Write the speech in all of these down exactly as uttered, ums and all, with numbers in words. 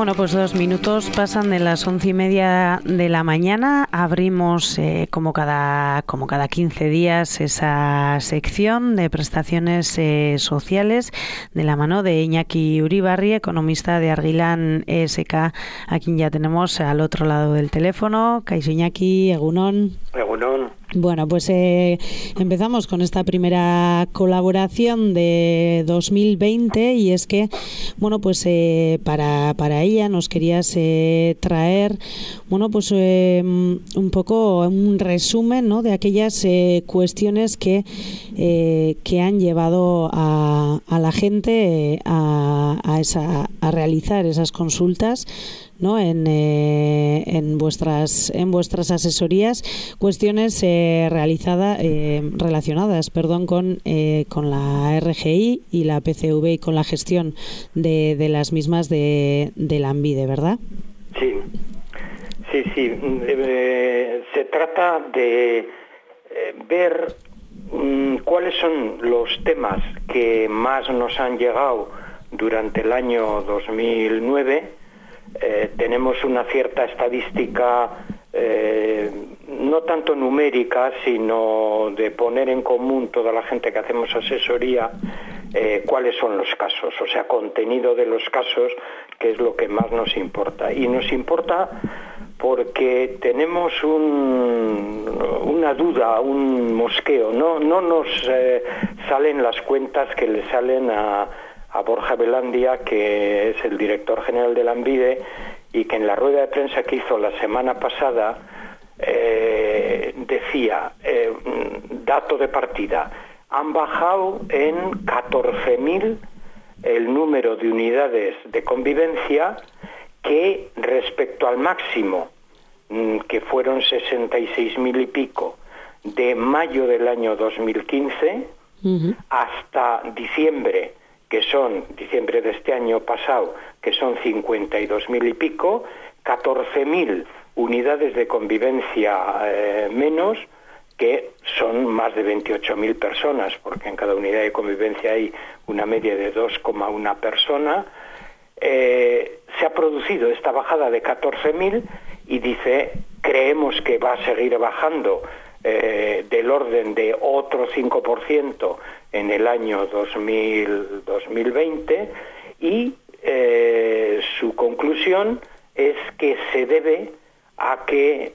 Bueno, pues dos minutos pasan de las once y media de la mañana. Abrimos eh, como cada como cada quince días esa sección de prestaciones eh, sociales de la mano de Iñaki Uribarri, economista de Argilan E S K, a quien ya tenemos al otro lado del teléfono. Kaixo Iñaki, egunon. Egunon. Bueno, pues eh, empezamos con esta primera colaboración de dos mil veinte y es que, bueno, pues eh, para, para ella nos querías eh, traer, bueno, pues eh, un poco un resumen, ¿no?, de aquellas eh, cuestiones que, eh, que han llevado a, a la gente a, a, esa, a realizar esas consultas, ¿no?, en, eh, en vuestras en vuestras asesorías, cuestiones eh, realizadas eh, relacionadas, perdón, con eh, con la R G I y la P C V y con la gestión de, de las mismas de, de Lanbide, ¿verdad? Sí, sí, sí. Eh, se trata de eh, ver um, cuáles son los temas que más nos han llegado durante el año dos mil nueve. Eh, tenemos una cierta estadística, eh, no tanto numérica, sino de poner en común toda la gente que hacemos asesoría, eh, cuáles son los casos, o sea, contenido de los casos, que es lo que más nos importa. Y nos importa porque tenemos un, una duda, un mosqueo, no, no nos eh, salen las cuentas que le salen a a Borja Belandia, que es el director general de Lanbide, y que en la rueda de prensa que hizo la semana pasada eh, decía, eh, dato de partida, han bajado en catorce mil el número de unidades de convivencia, que respecto al máximo, que fueron sesenta y seis mil y pico, de mayo del año dos mil quince, uh-huh, hasta diciembre, que son, diciembre de este año pasado, que son cincuenta y dos mil y pico, catorce mil unidades de convivencia eh, menos, que son más de veintiocho mil personas, porque en cada unidad de convivencia hay una media de dos coma uno persona. Eh, se ha producido esta bajada de catorce mil y dice, creemos que va a seguir bajando eh, del orden de otro cinco por ciento en el año dos mil, dos mil veinte, y eh, su conclusión es que se debe a que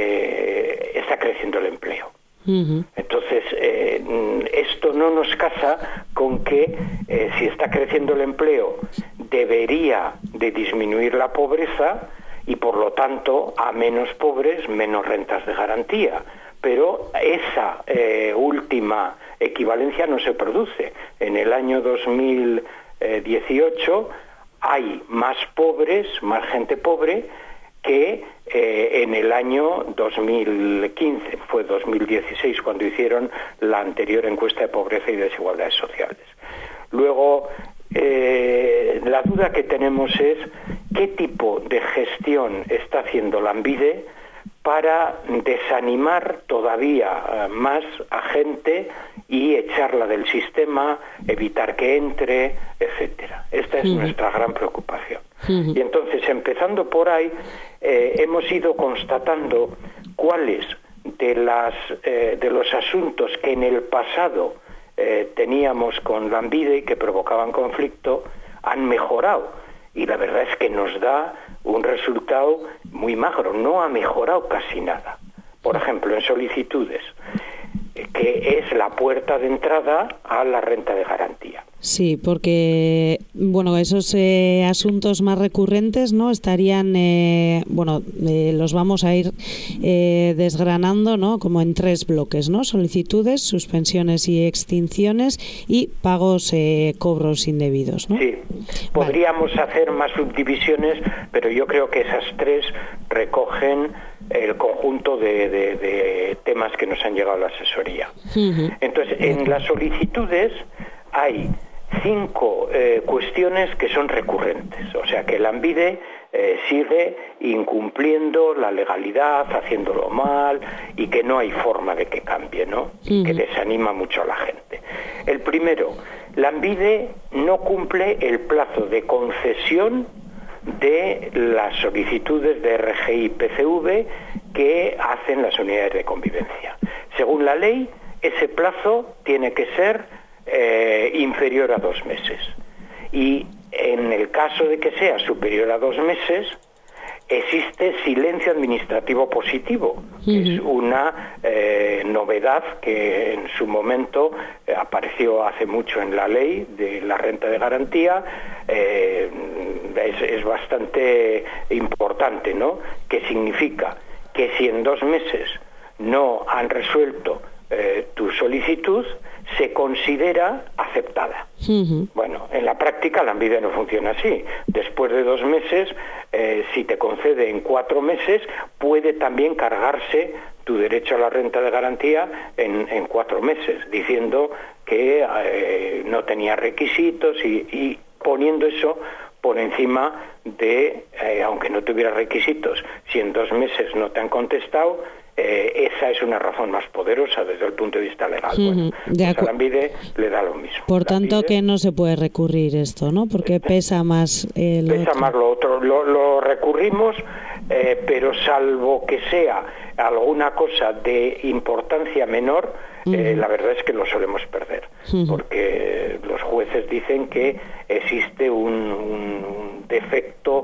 eh, está creciendo el empleo. Uh-huh. Entonces, eh, esto no nos casa con que eh, si está creciendo el empleo debería de disminuir la pobreza y por lo tanto a menos pobres menos rentas de garantía. Pero esa eh, última equivalencia no se produce. En el año dos mil dieciocho hay más pobres, más gente pobre, que eh, en el año dos mil quince, fue dos mil dieciséis cuando hicieron la anterior encuesta de pobreza y desigualdades sociales. Luego, eh, la duda que tenemos es qué tipo de gestión está haciendo Lanbide para desanimar todavía más a gente y echarla del sistema, evitar que entre, etcétera. Esta es uh-huh. nuestra gran preocupación. Uh-huh. Y entonces, empezando por ahí, eh, hemos ido constatando cuáles de las eh, de los asuntos que en el pasado eh, teníamos con Lanbide y que provocaban conflicto han mejorado. Y la verdad es que nos da un resultado muy magro, no ha mejorado casi nada. Por ejemplo, en solicitudes, que es la puerta de entrada a la renta de garantía. Sí, porque bueno, esos eh, asuntos más recurrentes, ¿no?, estarían, eh, bueno, eh, los vamos a ir eh, desgranando, ¿no?, como en tres bloques, ¿no? Solicitudes, suspensiones y extinciones y pagos, eh, cobros indebidos, ¿no? Sí, podríamos vale. hacer más subdivisiones, pero yo creo que esas tres recogen el conjunto de, de, de temas que nos han llegado a la asesoría. Uh-huh. Entonces, en las solicitudes hay cinco eh, cuestiones que son recurrentes, o sea que Lanbide eh, sigue incumpliendo la legalidad, haciéndolo mal y que no hay forma de que cambie, ¿no? Uh-huh. Que desanima mucho a la gente. El primero, Lanbide no cumple el plazo de concesión de las solicitudes de R G I P C V que hacen las unidades de convivencia. Según la ley, ese plazo tiene que ser eh, inferior a dos meses. Y en el caso de que sea superior a dos meses, existe silencio administrativo positivo, que uh-huh. es una eh, novedad que en su momento eh, apareció hace mucho en la ley de la renta de garantía. Eh, es, es bastante importante, ¿no? Que significa que si en dos meses no han resuelto eh, tu solicitud, se considera aceptada. Uh-huh. Bueno, en la práctica la ANVIDE no funciona así. Después de dos meses, eh, si te concede en cuatro meses, puede también cargarse tu derecho a la renta de garantía en, en cuatro meses, diciendo que eh, no tenía requisitos y, y poniendo eso por encima de, eh, aunque no tuviera requisitos, si en dos meses no te han contestado, Eh, esa es una razón más poderosa desde el punto de vista legal. Uh-huh. Bueno, pues a la ANVIDE le da lo mismo. Por la tanto, ANVIDE, que no se puede recurrir esto, ¿no? Porque pesa más el Pesa otro. más lo otro. Lo, lo recurrimos, eh, pero salvo que sea alguna cosa de importancia menor, uh-huh. eh, la verdad es que lo solemos perder. Uh-huh. Porque los jueces dicen que existe un, un defecto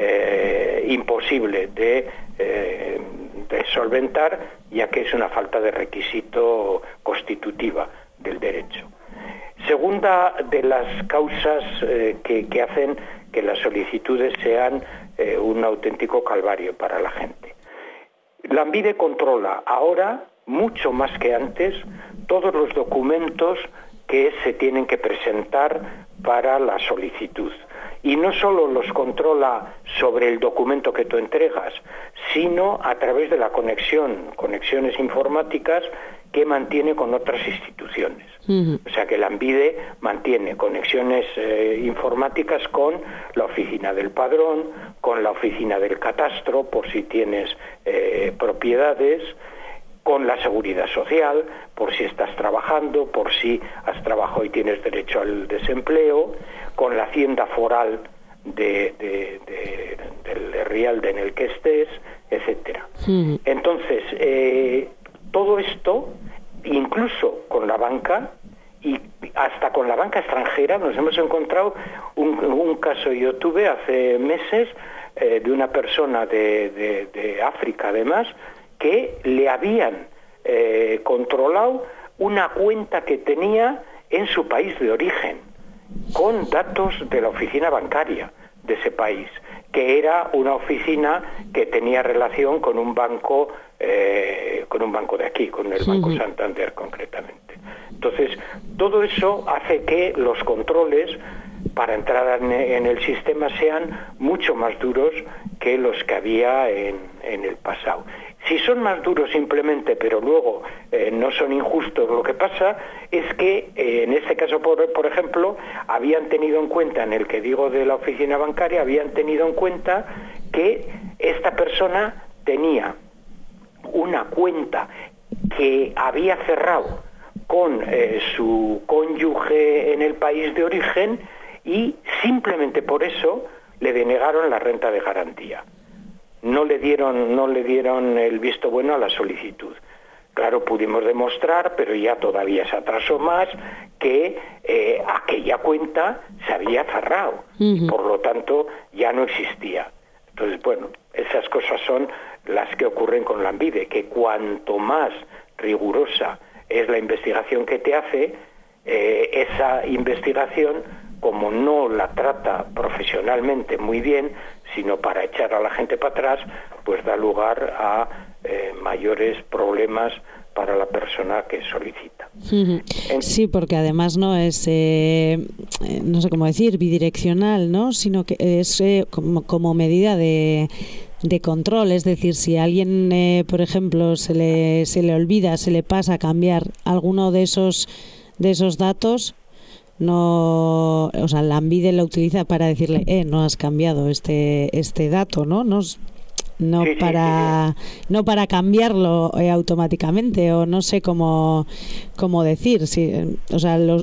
eh, imposible de... Eh, de solventar, ya que es una falta de requisito constitutiva del derecho. Segunda de las causas eh, que, que hacen que las solicitudes sean eh, un auténtico calvario para la gente. La ANVIDE controla ahora, mucho más que antes, todos los documentos que se tienen que presentar para la solicitud. Y no solo los controla sobre el documento que tú entregas, sino a través de la conexión, conexiones informáticas que mantiene con otras instituciones. Uh-huh. O sea que la ANVIDE mantiene conexiones eh, informáticas con la oficina del padrón, con la oficina del catastro, por si tienes eh, propiedades, con la seguridad social, por si estás trabajando, por si has trabajado y tienes derecho al desempleo, con la hacienda foral de, de, de, del Rialde en el que estés, etcétera. Uh-huh. Entonces, eh, todo esto, incluso con la banca, y hasta con la banca extranjera, nos hemos encontrado un, un caso, yo tuve hace meses, eh, de una persona de, de, de África, además, que le habían eh, controlado una cuenta que tenía en su país de origen, con datos de la oficina bancaria de ese país, que era una oficina que tenía relación con un banco, eh, con un banco de aquí, con el Banco Santander concretamente. Entonces, todo eso hace que los controles para entrar en, en el sistema sean mucho más duros que los que había en, en el pasado. Si son más duros simplemente, pero luego eh, no son injustos, lo que pasa es que, eh, en este caso, por, por ejemplo, habían tenido en cuenta, en el que digo de la oficina bancaria, habían tenido en cuenta que esta persona tenía una cuenta que había cerrado con eh, su cónyuge en el país de origen y simplemente por eso le denegaron la renta de garantía. No le dieron, no le dieron el visto bueno a la solicitud. Claro, pudimos demostrar, pero ya todavía se atrasó más, que eh, aquella cuenta se había cerrado, uh-huh. y por lo tanto ya no existía. Entonces, bueno, esas cosas son las que ocurren con la ANVIDE, que cuanto más rigurosa es la investigación que te hace, eh, esa investigación, como no la trata profesionalmente muy bien, sino para echar a la gente para atrás, pues da lugar a eh, mayores problemas para la persona que solicita. Uh-huh. En... Sí, porque además no es, eh, no sé cómo decir, bidireccional, ¿no? Sino que es eh, como, como medida de, de control. Es decir, si a alguien, eh, por ejemplo, se le, se le olvida, se le pasa a cambiar alguno de esos, de esos datos, no, o sea, la ANVIDE lo utiliza para decirle, eh, no has cambiado este este dato, ¿no? No, no sí, para sí, sí. no para cambiarlo eh, automáticamente, o no sé cómo cómo decir, si, o sea, los,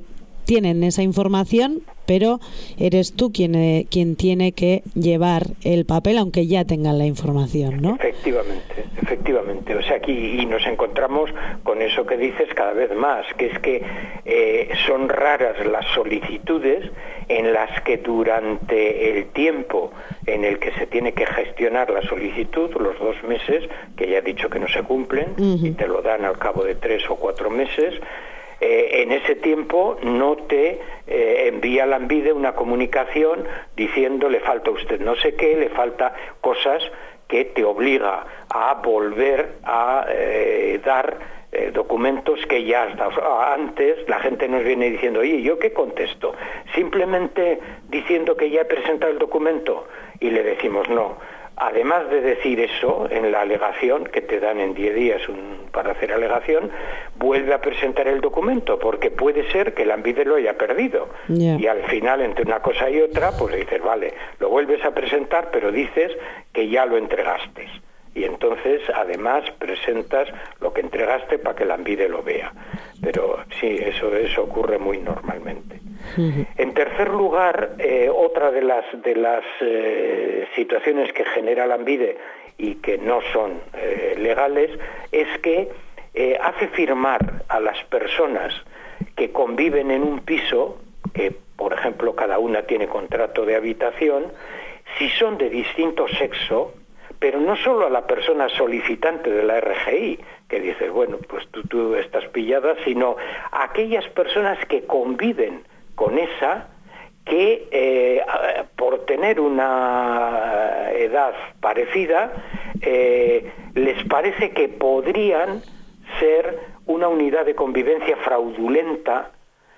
tienen esa información, pero eres tú quien, eh, quien tiene que llevar el papel, aunque ya tengan la información, ¿no? Efectivamente, efectivamente. O sea, aquí y nos encontramos con eso que dices cada vez más, que es que eh, son raras las solicitudes en las que durante el tiempo en el que se tiene que gestionar la solicitud, los dos meses, que ya he dicho que no se cumplen, uh-huh. y te lo dan al cabo de tres o cuatro meses, Eh, en ese tiempo no te eh, envía la ANVIDE una comunicación diciendo le falta a usted no sé qué, le falta cosas que te obliga a volver a eh, dar eh, documentos que ya has dado. Antes la gente nos viene diciendo, oye, ¿yo qué contesto? Simplemente diciendo que ya he presentado el documento, y le decimos no. Además de decir eso en la alegación, que te dan en diez días un, para hacer alegación, vuelve a presentar el documento, porque puede ser que el ANVIDE lo haya perdido. Yeah. Y al final, entre una cosa y otra, pues dices, vale, lo vuelves a presentar, pero dices que ya lo entregaste. Y entonces, además, presentas lo que entregaste para que el ANVIDE lo vea. Pero sí, eso, eso ocurre muy normalmente. Uh-huh. En tercer lugar, eh, otra de las, de las eh, situaciones que genera el ANVIDE y que no son eh, legales es que eh, hace firmar a las personas que conviven en un piso, que por ejemplo cada una tiene contrato de habitación, si son de distinto sexo, pero no solo a la persona solicitante de la R G I, que dices, bueno, pues tú, tú estás pillada, sino a aquellas personas que conviven con esa, que eh, por tener una edad parecida, eh, les parece que podrían ser una unidad de convivencia fraudulenta,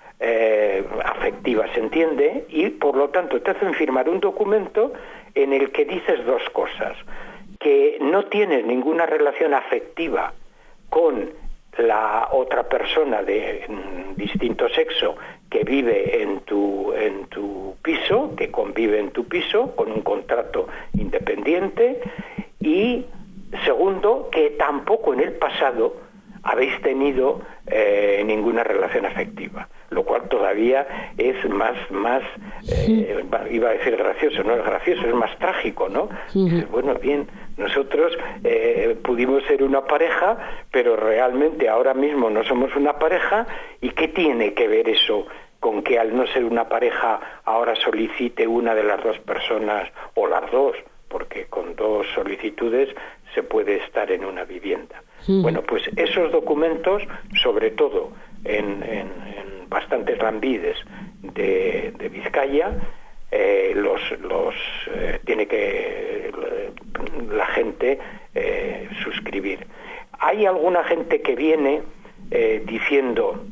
eh, afectiva, ¿se entiende? Y por lo tanto te hacen firmar un documento en el que dices dos cosas: que no tienes ninguna relación afectiva con la otra persona de mm, distinto sexo que vive en tu, en tu piso, que convive en tu piso con un contrato independiente, y segundo, que tampoco en el pasado habéis tenido eh, ninguna relación afectiva, lo cual todavía es más, más eh, iba a decir gracioso, no es gracioso, es más trágico, ¿no? Uh-huh. Dices, bueno, bien, nosotros eh, pudimos ser una pareja, pero realmente ahora mismo no somos una pareja, ¿y qué tiene que ver eso con que al no ser una pareja ahora solicite una de las dos personas, o las dos, porque con dos solicitudes se puede estar en una vivienda? Uh-huh. Bueno, pues esos documentos, sobre todo en, en, en bastantes ANVIDES de, de Vizcaya, eh, los, los eh, tiene que eh, la gente eh, suscribir. Hay alguna gente que viene eh, diciendo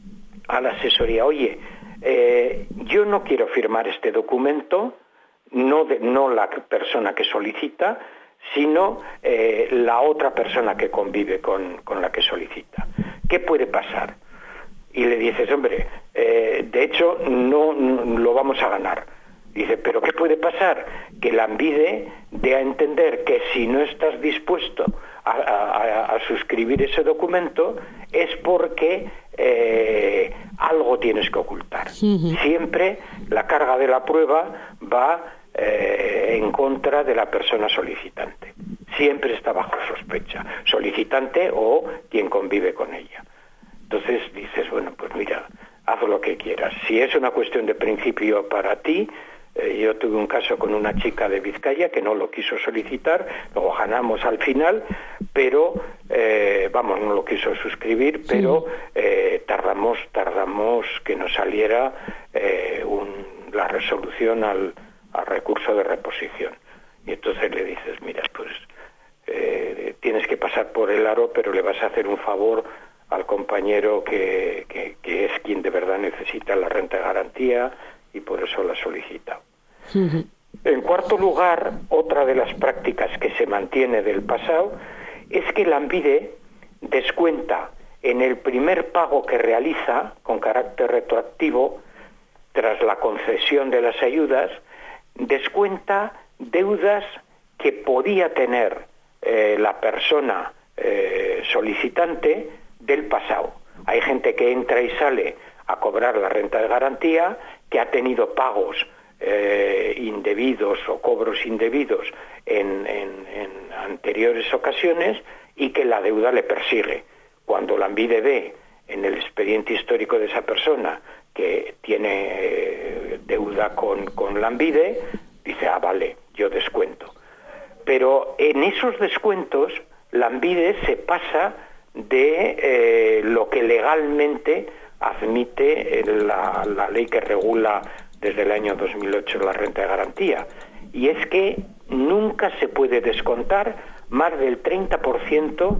a la asesoría, oye, eh, yo no quiero firmar este documento, no, de, no la persona que solicita, sino eh, la otra persona que convive con, con la que solicita. ¿Qué puede pasar? Y le dices, hombre, eh, de hecho no, no lo vamos a ganar. Dice, ¿pero qué puede pasar? Que la ANVIDE dé a entender que si no estás dispuesto a, a, a suscribir ese documento es porque eh, algo tienes que ocultar. Uh-huh. Siempre la carga de la prueba va eh, en contra de la persona solicitante. Siempre está bajo sospecha, solicitante o quien convive con ella. Entonces dices, bueno, pues mira, haz lo que quieras. Si es una cuestión de principio para ti, eh, yo tuve un caso con una chica de Vizcaya que no lo quiso solicitar, luego ganamos al final, pero, eh, vamos, no lo quiso suscribir, pero eh, tardamos, tardamos que nos saliera eh, un, la resolución al, al recurso de reposición. Y entonces le dices, mira, pues eh, tienes que pasar por el aro, pero le vas a hacer un favor al compañero que, que, que es quien de verdad necesita la renta de garantía y por eso la solicita. Uh-huh. En cuarto lugar, otra de las prácticas que se mantiene del pasado es que la ANVIDE descuenta en el primer pago que realiza con carácter retroactivo tras la concesión de las ayudas, descuenta deudas que podía tener eh, la persona eh, solicitante del pasado. Hay gente que entra y sale a cobrar la renta de garantía, que ha tenido pagos eh, indebidos o cobros indebidos en, en, en anteriores ocasiones y que la deuda le persigue. Cuando Lanbide ve en el expediente histórico de esa persona que tiene eh, deuda con, con Lanbide, dice, ah, vale, yo descuento. Pero en esos descuentos, Lanbide se pasa de eh, lo que legalmente admite la, la ley que regula desde el año dos mil ocho la renta de garantía. Y es que nunca se puede descontar más del treinta por ciento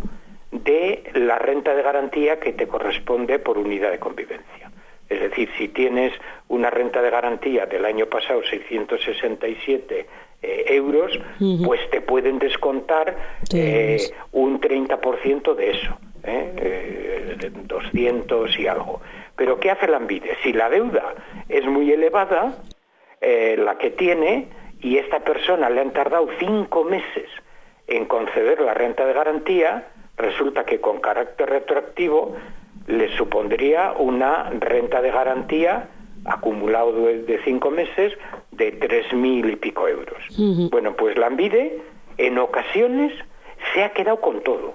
de la renta de garantía que te corresponde por unidad de convivencia. Es decir, si tienes una renta de garantía del año pasado seiscientos sesenta y siete eh, euros, uh-huh. pues te pueden descontar eh, un treinta por ciento de eso, ¿eh? Eh, doscientos y algo. Pero ¿qué hace Lanbide? Si la deuda es muy elevada, eh, la que tiene, y esta persona le han tardado cinco meses en conceder la renta de garantía, resulta que con carácter retroactivo le supondría una renta de garantía acumulado de, de cinco meses de tres mil y pico euros. Uh-huh. Bueno, pues Lanbide en ocasiones se ha quedado con todo,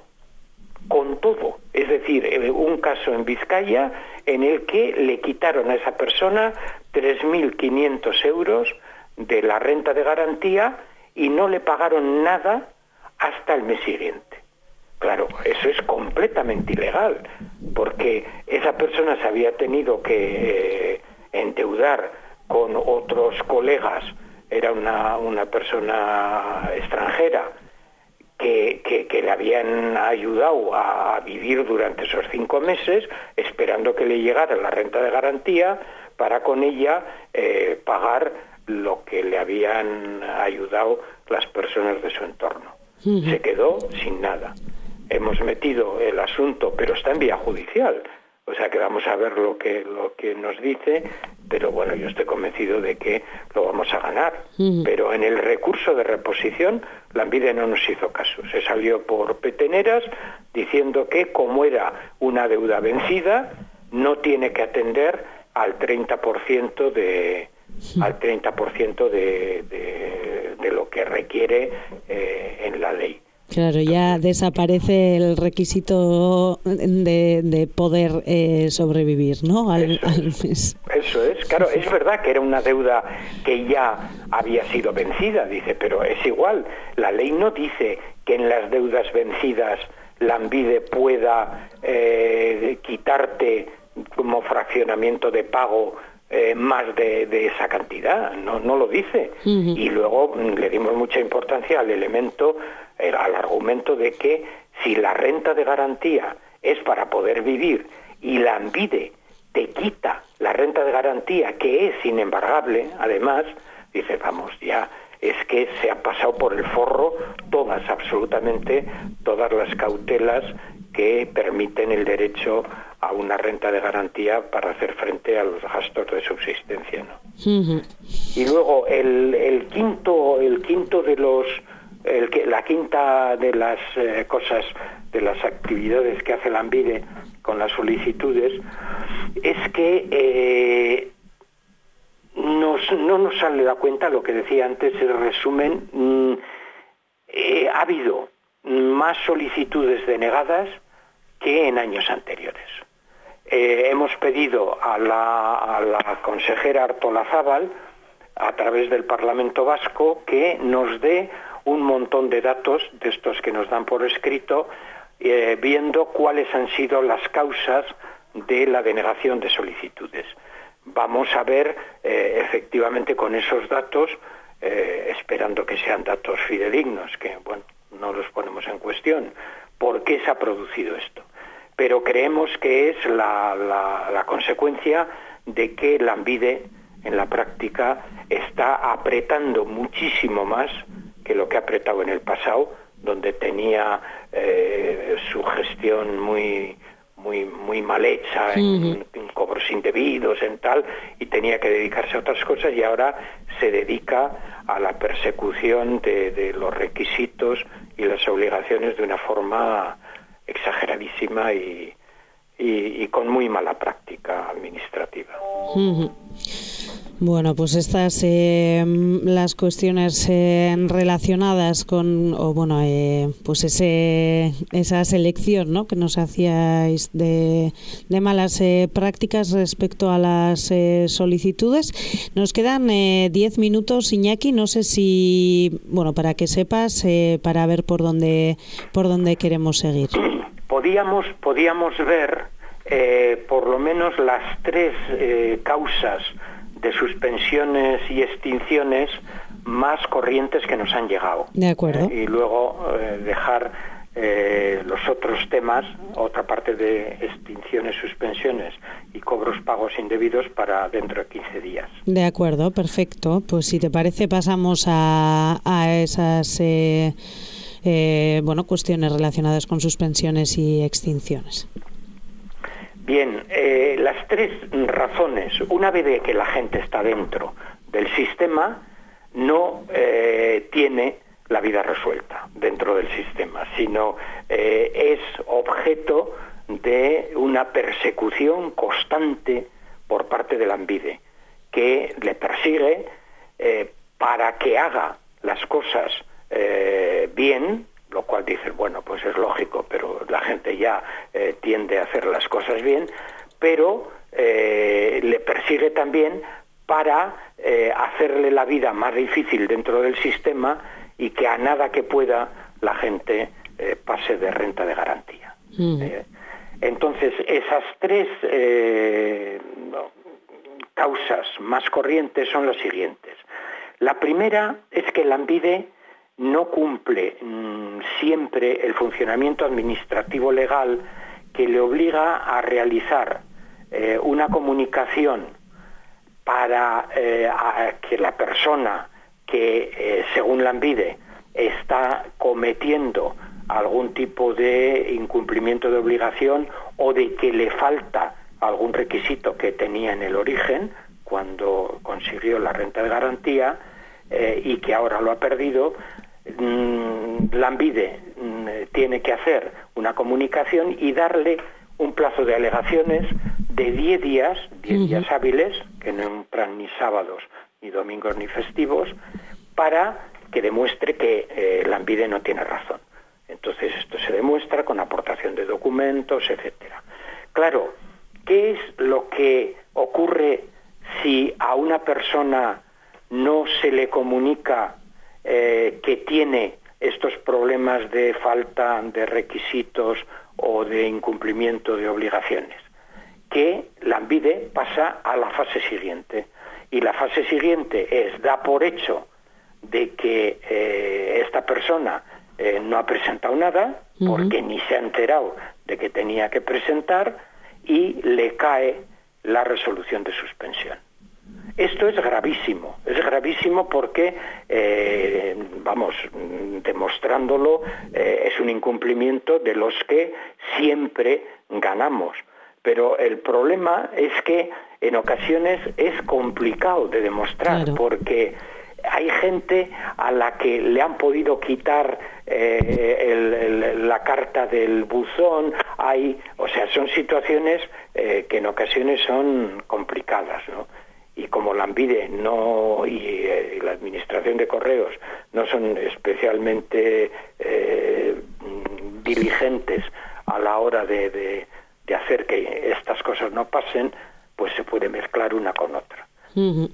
con todo. Es decir, un caso en Vizcaya en el que le quitaron a esa persona tres mil quinientos euros de la renta de garantía y no le pagaron nada hasta el mes siguiente. Claro, eso es completamente ilegal, porque esa persona se había tenido que eh, endeudar con otros colegas, era una, una persona extranjera, que, que, que le habían ayudado a, a vivir durante esos cinco meses, esperando que le llegara la renta de garantía, para con ella eh, pagar lo que le habían ayudado las personas de su entorno. Uh-huh. Se quedó sin nada. Hemos metido el asunto, pero está en vía judicial, o sea que vamos a ver lo que lo que nos dice, pero bueno, yo estoy convencido de que lo vamos a ganar. Uh-huh. Pero en el recurso de reposición, Lanbide no nos hizo caso, se salió por peteneras diciendo que como era una deuda vencida, no tiene que atender al treinta por ciento de uh-huh. al treinta por ciento de, de, de lo que requiere eh, en la ley. Claro, ya desaparece el requisito de, de poder eh, sobrevivir, ¿no? Al, eso, al es, mes. Eso es, claro, es verdad que era una deuda que ya había sido vencida, dice, pero es igual, la ley no dice que en las deudas vencidas Lanbide pueda eh, quitarte como fraccionamiento de pago Eh, más de, de esa cantidad, no, no lo dice. Uh-huh. Y luego le dimos mucha importancia al elemento, eh, al argumento de que si la renta de garantía es para poder vivir y Lanbide te quita la renta de garantía, que es inembargable, además, dice, vamos, ya es que se ha pasado por el forro todas, absolutamente todas las cautelas que permiten el derecho a una renta de garantía para hacer frente a los gastos de subsistencia, ¿no? Uh-huh. Y luego el, el quinto, el quinto de los, el que, la quinta de las eh, cosas, de las actividades que hace Lanbide con las solicitudes, es que eh, nos, no nos sale a cuenta lo que decía antes, el resumen. mmm, eh, ha habido más solicitudes denegadas que en años anteriores. Eh, hemos pedido a la, a la consejera Artolazábal, a través del Parlamento Vasco, que nos dé un montón de datos de estos que nos dan por escrito, eh, viendo cuáles han sido las causas de la denegación de solicitudes. Vamos a ver, eh, efectivamente, con esos datos, eh, esperando que sean datos fidedignos, que, bueno, no los ponemos en cuestión, por qué se ha producido esto. Pero creemos que es la, la, la consecuencia de que Lanbide, en la práctica, está apretando muchísimo más que lo que ha apretado en el pasado, donde tenía eh, su gestión muy muy muy mal hecha, en, uh-huh. en cobros indebidos, en tal, y tenía que dedicarse a otras cosas, y ahora se dedica a la persecución de, de los requisitos y las obligaciones de una forma exageradísima y, y, y con muy mala práctica administrativa. Uh-huh. Bueno, pues estas eh, las cuestiones eh, relacionadas con, o bueno, eh, pues ese esa selección, ¿no?, que nos hacíais de, de malas eh, prácticas respecto a las eh, solicitudes. Nos quedan eh, diez minutos, Iñaki. No sé si, bueno, para que sepas, eh, para ver por dónde por dónde queremos seguir. Podíamos podíamos ver eh, por lo menos las tres eh, causas de suspensiones y extinciones más corrientes que nos han llegado. De acuerdo. Eh, y luego eh, dejar eh, los otros temas, otra parte de extinciones, suspensiones y cobros pagos indebidos para dentro de quince días. De acuerdo, perfecto. Pues si te parece pasamos a, a esas eh, eh, bueno, cuestiones relacionadas con suspensiones y extinciones. Bien, eh, las tres razones, una vez de que la gente está dentro del sistema, no eh, tiene la vida resuelta dentro del sistema, sino eh, es objeto de una persecución constante por parte del ANVIDE, que le persigue eh, para que haga las cosas eh, bien, lo cual dices, bueno, pues es lógico, pero la gente ya eh, tiende a hacer las cosas bien, pero eh, le persigue también para eh, hacerle la vida más difícil dentro del sistema y que a nada que pueda la gente eh, pase de renta de garantía. Mm. Eh, entonces, esas tres eh, causas más corrientes son las siguientes. La primera es que el ANVIDE no cumple mmm, siempre el funcionamiento administrativo legal que le obliga a realizar eh, una comunicación para eh, a que la persona que, eh, según la ANVIDE, está cometiendo algún tipo de incumplimiento de obligación o de que le falta algún requisito que tenía en el origen cuando consiguió la renta de garantía, eh, y que ahora lo ha perdido, mmm, la ANVIDE mmm, tiene que hacer una comunicación y darle un plazo de alegaciones de diez días, diez uh-huh. días hábiles, que no entran ni sábados, ni domingos, ni festivos, para que demuestre que eh, la ANVIDE no tiene razón. Entonces esto se demuestra con aportación de documentos, etcétera. Claro, ¿qué es lo que ocurre si a una persona no se le comunica eh, que tiene estos problemas de falta de requisitos o de incumplimiento de obligaciones? Que la ANVIDE pasa a la fase siguiente. Y la fase siguiente es, da por hecho de que eh, esta persona eh, no ha presentado nada, uh-huh. porque ni se ha enterado de que tenía que presentar, y le cae la resolución de suspensión. Esto es gravísimo, es gravísimo porque, eh, vamos, demostrándolo, eh, es un incumplimiento de los que siempre ganamos. Pero el problema es que en ocasiones es complicado de demostrar, claro. porque hay gente a la que le han podido quitar eh, el, el, la carta del buzón, hay, o sea, son situaciones eh, que en ocasiones son complicadas, ¿no? Y como la ANVIDE no, y, eh, y la Administración de Correos no son especialmente eh, diligentes a la hora de, de, de hacer que estas cosas no pasen, pues se puede mezclar una con otra. Uh-huh.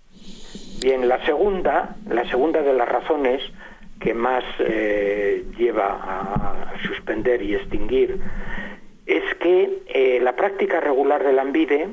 Bien, la segunda, la segunda de las razones que más eh, lleva a suspender y extinguir es que eh, la práctica regular del ANVIDE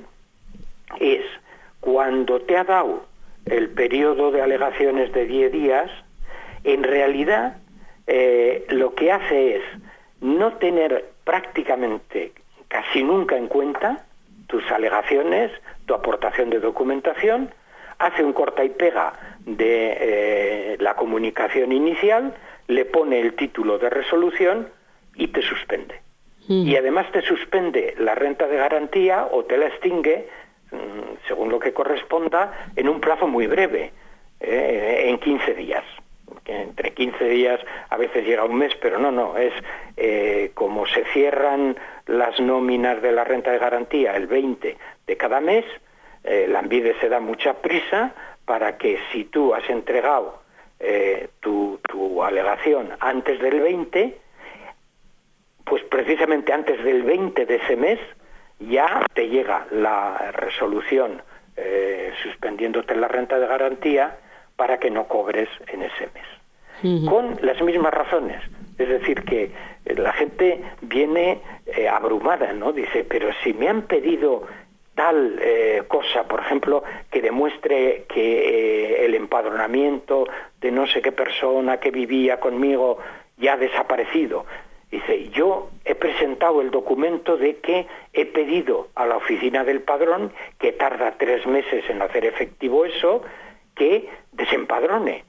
es cuando te ha dado el periodo de alegaciones de diez días, en realidad eh, lo que hace es no tener prácticamente casi nunca en cuenta tus alegaciones, tu aportación de documentación, hace un corta y pega de eh, la comunicación inicial, le pone el título de resolución y te suspende. Mm. Y además te suspende la renta de garantía o te la extingue, según lo que corresponda, en un plazo muy breve, eh, en quince días. entre quince días, a veces llega un mes, pero no, no, es eh, como se cierran las nóminas de la renta de garantía el veinte de cada mes, eh, Lanbide se da mucha prisa para que si tú has entregado eh, tu, tu alegación antes del veinte, pues precisamente antes del veinte de ese mes ya te llega la resolución eh, suspendiéndote la renta de garantía para que no cobres en ese mes. Uh-huh. Con las mismas razones. Es decir, que la gente viene eh, abrumada, ¿no? Dice, pero si me han pedido tal eh, cosa, por ejemplo, que demuestre que eh, el empadronamiento de no sé qué persona que vivía conmigo ya ha desaparecido. Dice, yo he presentado el documento de que he pedido a la oficina del padrón, que tarda tres meses en hacer efectivo eso, que desempadrone.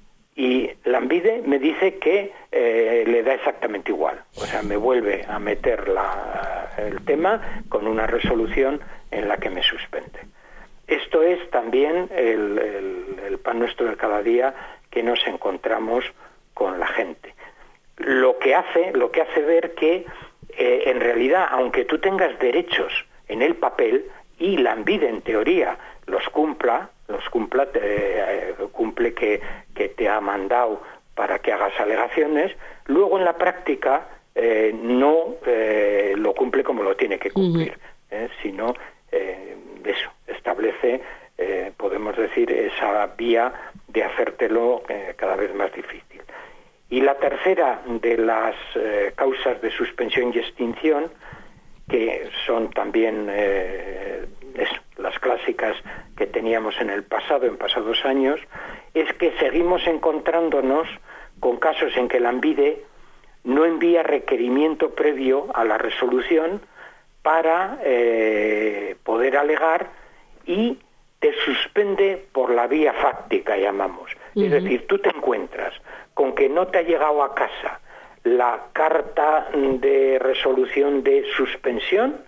Y Lanbide me dice que eh, le da exactamente igual. O sea, me vuelve a meter la, el tema con una resolución en la que me suspende. Esto es también el, el, el pan nuestro de cada día que nos encontramos con la gente. Lo que hace, lo que hace ver que eh, en realidad, aunque tú tengas derechos en el papel y Lanbide en teoría los cumpla, los cumpla, te, eh, cumple que, que te ha mandado para que hagas alegaciones, luego en la práctica eh, no eh, lo cumple como lo tiene que cumplir, uh-huh. eh, sino eh, eso, establece, eh, podemos decir, esa vía de hacértelo eh, cada vez más difícil. Y la tercera de las eh, causas de suspensión y extinción, que son también eh, eso, las clásicas que teníamos en el pasado, en pasados años, es que seguimos encontrándonos con casos en que Lanbide no envía requerimiento previo a la resolución para eh, poder alegar y te suspende por la vía fáctica, llamamos. Uh-huh. Es decir, tú te encuentras con que no te ha llegado a casa la carta de resolución de suspensión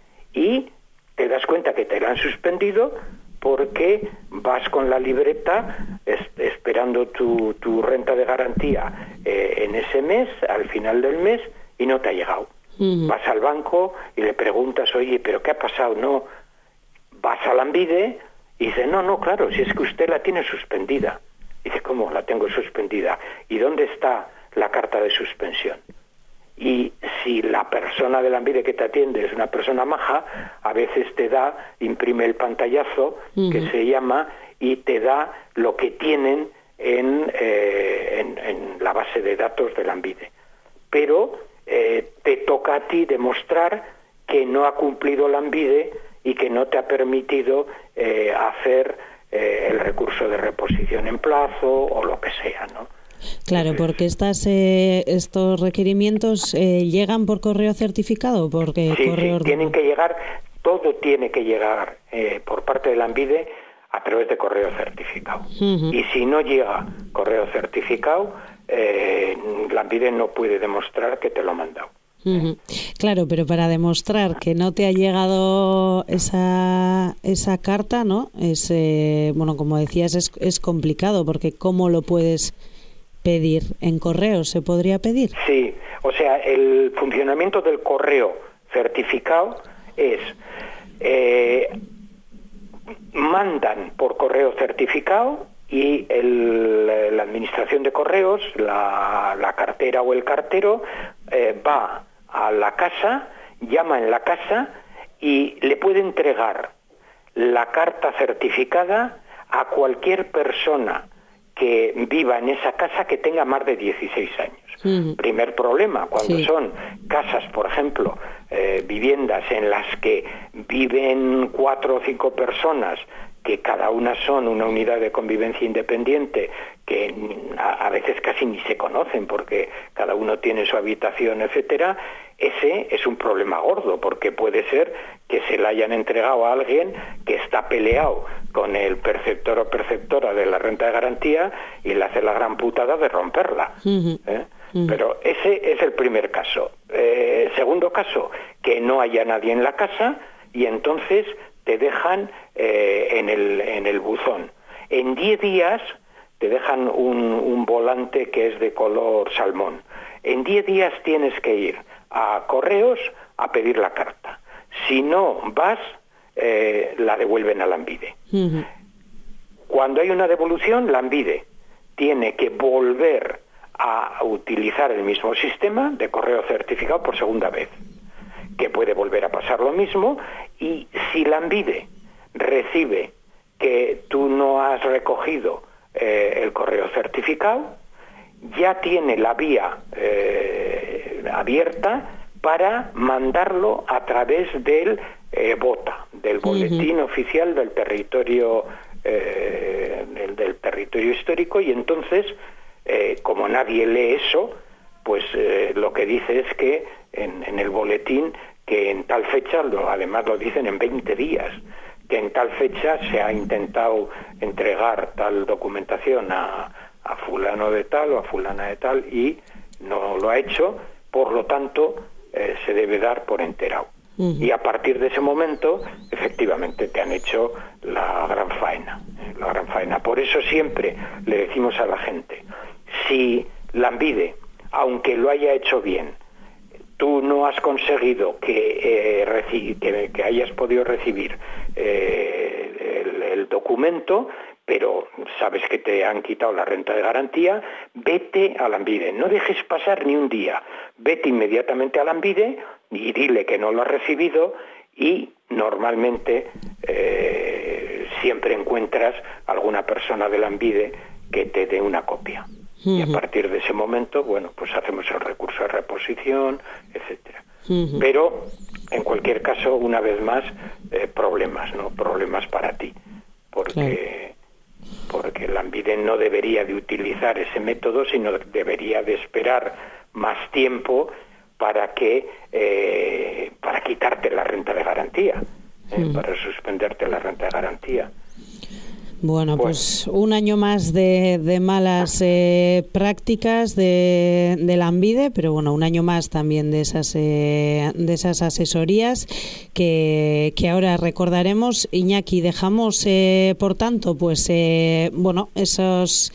y te das cuenta que te la han suspendido porque vas con la libreta es, esperando tu, tu renta de garantía eh, en ese mes, al final del mes, y no te ha llegado. Uh-huh. Vas al banco y le preguntas, oye, ¿pero qué ha pasado? No, vas a Lanbide y dice, no, no, claro, si es que usted la tiene suspendida. Dice, ¿cómo la tengo suspendida? ¿Y dónde está la carta de suspensión? Y si la persona de Lanbide que te atiende es una persona maja, a veces te da, imprime el pantallazo, uh-huh. que se llama, y te da lo que tienen en, eh, en, en la base de datos de Lanbide. Pero eh, te toca a ti demostrar que no ha cumplido Lanbide y que no te ha permitido eh, hacer eh, el recurso de reposición en plazo o lo que sea, ¿no? Claro, porque estas eh, estos requerimientos eh, llegan por correo certificado, porque sí, correo sí, tienen que llegar, todo tiene que llegar eh, por parte de Lanbide a través de correo certificado. Uh-huh. Y si no llega correo certificado, eh, Lanbide no puede demostrar que te lo ha mandado. Uh-huh. Claro, pero para demostrar que no te ha llegado esa esa carta, ¿no? Es eh, bueno, como decías, es, es complicado, porque ¿cómo lo puedes pedir? ¿En correo se podría pedir? Sí, o sea, el funcionamiento del correo certificado es eh, mandan por correo certificado y el, la administración de correos, la, la cartera o el cartero eh, va a la casa, llama en la casa y le puede entregar la carta certificada a cualquier persona que viva en esa casa que tenga más de dieciséis años. Uh-huh. Primer problema, cuando sí. son casas, por ejemplo, eh, viviendas en las que viven cuatro o cinco personas, que cada una son una unidad de convivencia independiente, que a, a veces casi ni se conocen porque cada uno tiene su habitación, etcétera, ese es un problema gordo, porque puede ser que se la hayan entregado a alguien que está peleado con el perceptor o perceptora de la renta de garantía y le hace la gran putada de romperla. Uh-huh. ¿eh? Uh-huh. Pero ese es el primer caso. Eh, segundo caso, que no haya nadie en la casa y entonces te dejan eh, en el en el buzón. En diez días te dejan un, un volante que es de color salmón. En diez días tienes que ir a Correos a pedir la carta. Si no vas, eh, la devuelven a Lambide. Uh-huh. Cuando hay una devolución, Lambide tiene que volver a utilizar el mismo sistema de correo certificado por segunda vez, que puede volver a pasar lo mismo, y si Lambide recibe que tú no has recogido eh, el correo certificado, ya tiene la vía eh, abierta para mandarlo a través del eh, BOTA, del Boletín uh-huh. Oficial del Territorio eh, del, del territorio histórico, y entonces, eh, como nadie lee eso, pues eh, lo que dice es que en, en el boletín que en tal fecha, lo, además lo dicen en veinte días, que en tal fecha se ha intentado entregar tal documentación a, a fulano de tal o a fulana de tal y no lo ha hecho, por lo tanto eh, se debe dar por enterado. Uh-huh. Y a partir de ese momento, efectivamente, te han hecho la gran faena, eh, la gran faena. Por eso siempre le decimos a la gente, si Lambide, aunque lo haya hecho bien, tú no has conseguido que, eh, reci- que, que hayas podido recibir eh, el, el documento, pero sabes que te han quitado la renta de garantía, vete a Lambide, no dejes pasar ni un día, vete inmediatamente a Lambide y dile que no lo has recibido, y normalmente eh, siempre encuentras alguna persona de Lambide que te dé una copia. Uh-huh. Y a partir de ese momento, bueno, pues hacemos el recurso de reposición, etcétera. Uh-huh. Pero, en cualquier caso, una vez más, eh, problemas, ¿no? Problemas para ti, porque... Claro. Porque Lambide no debería de utilizar ese método, sino debería de esperar más tiempo para que eh, para quitarte la renta de garantía, eh, mm. para suspenderte la renta de garantía. Bueno, pues, pues un año más de, de malas eh, prácticas de, de Lambide, pero bueno, un año más también de esas eh, de esas asesorías que, que ahora recordaremos. Iñaki, dejamos, eh, por tanto, pues eh, bueno, esos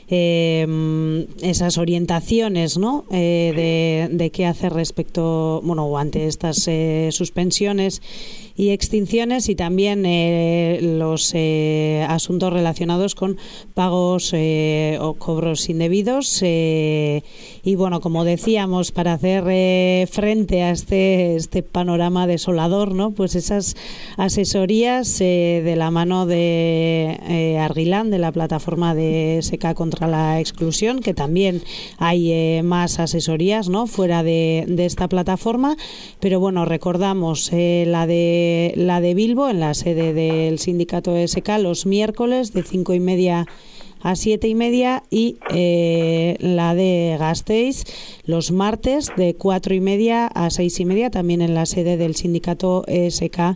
eh, esas orientaciones, ¿no? Eh, de, de qué hacer respecto, bueno, ante estas eh, suspensiones y extinciones, y también eh, los eh, asuntos relacionados con pagos eh, o cobros indebidos, eh, y bueno, como decíamos, para hacer eh, frente a este este panorama desolador, ¿no? Pues esas asesorías eh, de la mano de eh, Argilan, de la plataforma de S K contra la exclusión, que también hay eh, más asesorías, ¿no? Fuera de, de esta plataforma, pero bueno, recordamos eh, la de la de Bilbo, en la sede del sindicato de S K, los miércoles de cinco y media a siete y media, y eh, la de Gasteiz los martes de cuatro y media a seis y media, también en la sede del sindicato S K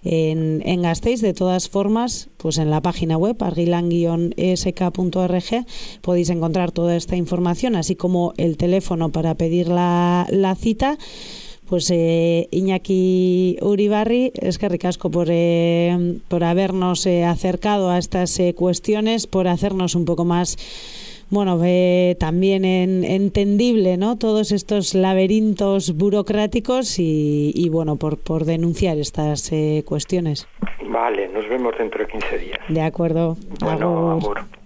en, en Gasteiz. De todas formas, pues en la página web argilan guion e s k punto org podéis encontrar toda esta información, así como el teléfono para pedir la, la cita. Pues eh, Iñaki Uribarri, eskerrik asko por, eh, por habernos eh, acercado a estas eh, cuestiones, por hacernos un poco más, bueno, eh, también en, entendible, ¿no? Todos estos laberintos burocráticos y, y bueno, por, por denunciar estas eh, cuestiones. Vale, nos vemos dentro de quince días. De acuerdo. Bueno, amor.